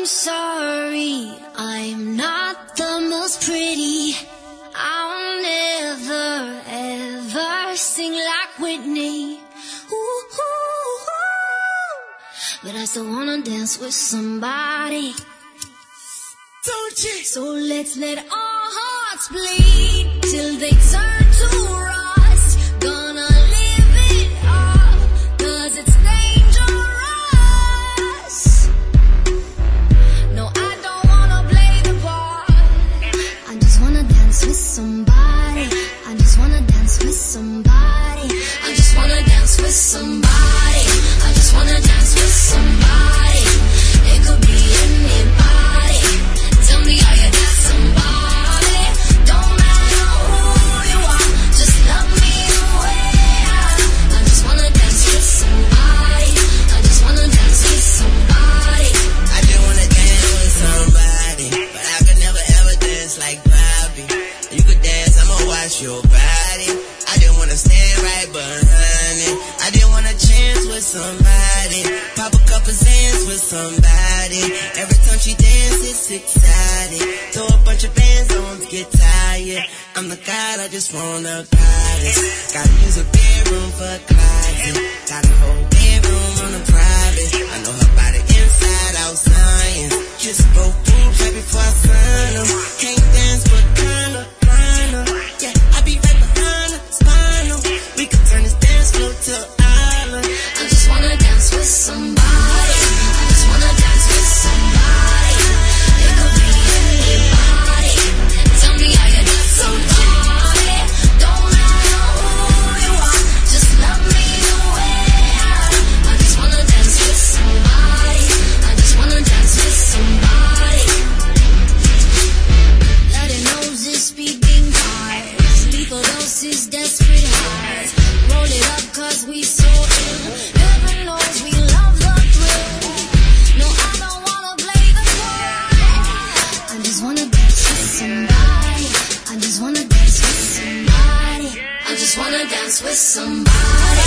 sorry, I'm not the most pretty. I'll never ever sing like Whitney. Ooh, ooh, ooh. But I still wanna dance with somebody. Don't you? So let's let our hearts bleed till they turn to rust. Gonna live it up, 'cause it's dangerous. No, I don't wanna play the part. I just wanna dance with somebody. I just wanna dance with somebody. I just wanna dance with somebody. I just wanna dance with somebody. It could be anybody. Tell me, are you that somebody? Don't matter who you are, just love me the way I am. I just wanna dance with somebody. I just wanna dance with somebody. I just wanna dance with somebody, but I could never ever dance like Bobby. You could dance, I'ma watch your body. I just wanna stand right behind it. I just wanna chance with somebody, pop a couple Zans with somebody. Every time she dances, it's exciting. Throw a bunch of bands on to get tired. I'm the god, I just wanna goddess. Gotta use a bedroom for a closet. Got a whole bedroom on a private. I know her body inside out science. Just go through right before I sign her. Can't dance but kinda. Yeah, I be right behind her, spinal. We could turn this dance floor to an island. I just wanna dance with somebody. I just wanna dance with somebody. It could be anybody. Tell me, are you that somebody? Don't matter who you are, just love me the way I am. I just wanna dance with somebody. I just wanna dance with somebody. Bloody noses, speaking cars, lethal doses, desperate highs. Roll it up 'cause we so ill. Heaven knows we love the thrill. No, I don't wanna play the part. I just wanna dance with somebody. I just wanna dance with somebody. I just wanna dance with somebody.